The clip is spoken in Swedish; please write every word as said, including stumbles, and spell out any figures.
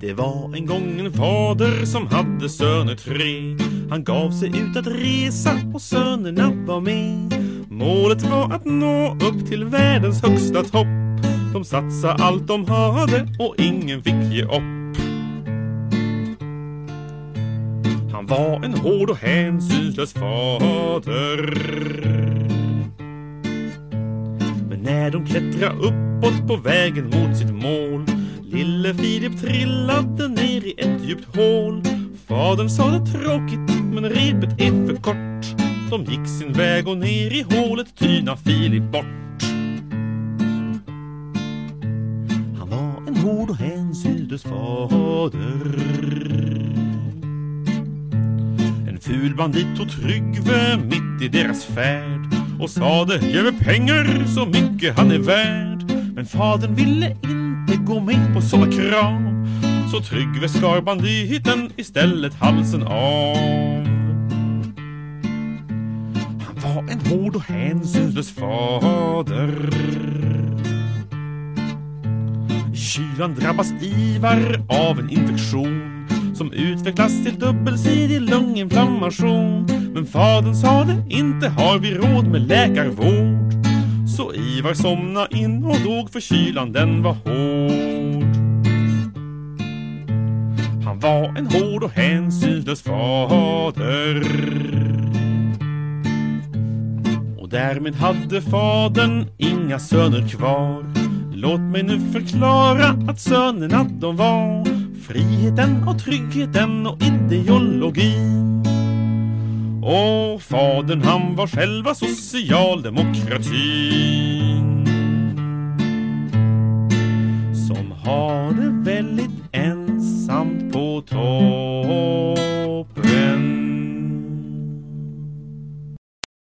Det var en gång en fader som hade söner tre. Han gav sig ut att resa och sönerna var med. Målet var att nå upp till världens högsta topp. De satsade allt de hade och ingen fick ge upp. Han var en hård och hänsynslös fader. Men när de klättrade uppåt på vägen mot sitt mål, lille Filip trillade ner i ett djupt hål. Fadern sa det tråkigt, men repet är för kort. De gick sin väg och ner i hålet tyna Filip bort. Han var en hård och hänsynslös fader. En ful bandit tog Tryggve mitt i deras färd och sade: ge mig pengar så mycket han är värd. Men fadern ville inte gå med på såna krav, så Tryggve skar banditen istället halsen av. Han var en hård och hänsynslös fader. I kylan drabbas Ivar av en infektion som utvecklas till dubbelsidig lunginflammation. Men fadern sa det, inte har vi råd med läkarvård. Så Ivar somna in och dog för kylan, den var hård. Han var en hård och hänsynslös fader. Och därmed hade fadern inga söner kvar. Låt mig nu förklara att sönerna de var friheten och tryggheten och ideologin. Och fadern han var själva socialdemokratin, som har det väldigt ensamt på tå.